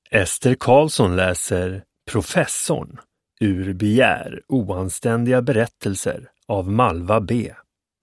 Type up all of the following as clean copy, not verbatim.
Ester Karlsson läser Professorn ur Begär oanständiga berättelser av Malva B.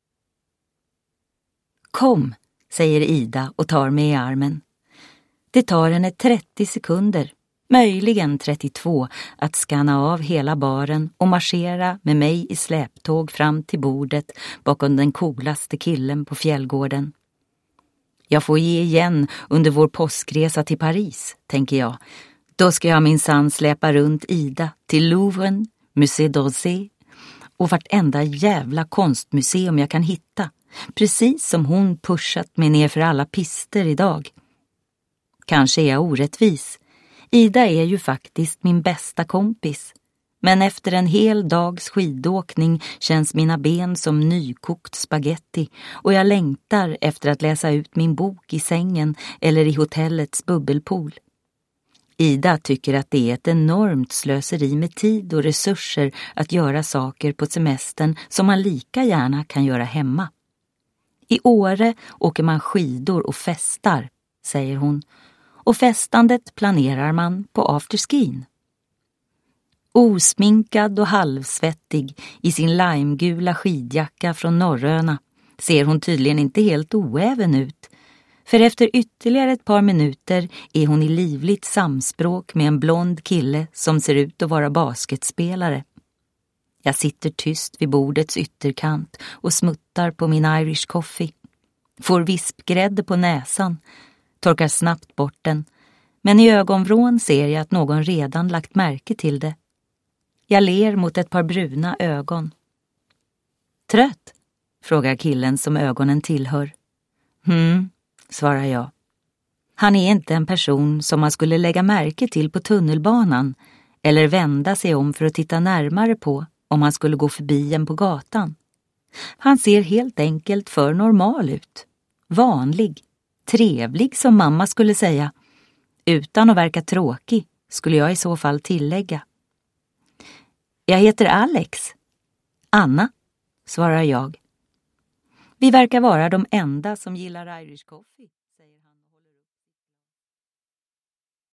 Kom, säger Ida och tar mig i armen. Det tar henne 30 sekunder, möjligen 32, att skanna av hela baren och marschera med mig i släptåg fram till bordet bakom den coolaste killen på fjällgården. Jag får ge igen under vår påskresa till Paris, tänker jag. Då ska jag minsann släpa runt Ida till Louvren, Musée d'Orsay och vartenda jävla konstmuseum jag kan hitta. Precis som hon pushat mig ner för alla pister idag. Kanske är jag orättvis. Ida är ju faktiskt min bästa kompis. Men efter en hel dags skidåkning känns mina ben som nykokt spaghetti och jag längtar efter att läsa ut min bok i sängen eller i hotellets bubbelpool. Ida tycker att det är ett enormt slöseri med tid och resurser att göra saker på semestern som man lika gärna kan göra hemma. I Åre åker man skidor och festar, säger hon, och festandet planerar man på afterskin. Osminkad och halvsvettig i sin limegula skidjacka från Norröna ser hon tydligen inte helt oäven ut. För efter ytterligare ett par minuter är hon i livligt samspråk med en blond kille som ser ut att vara basketspelare. Jag sitter tyst vid bordets ytterkant och smuttar på min Irish coffee. Får vispgrädde på näsan, torkar snabbt bort den. Men i ögonvrån ser jag att någon redan lagt märke till det. Jag ler mot ett par bruna ögon. Trött? Frågar killen som ögonen tillhör. Svarar jag. Han är inte en person som man skulle lägga märke till på tunnelbanan eller vända sig om för att titta närmare på om han skulle gå förbi en på gatan. Han ser helt enkelt för normal ut. Vanlig, trevlig som mamma skulle säga. Utan att verka tråkig skulle jag i så fall tillägga. Jag heter Alex. Anna, svarar jag. Vi verkar vara de enda som gillar Irish coffee.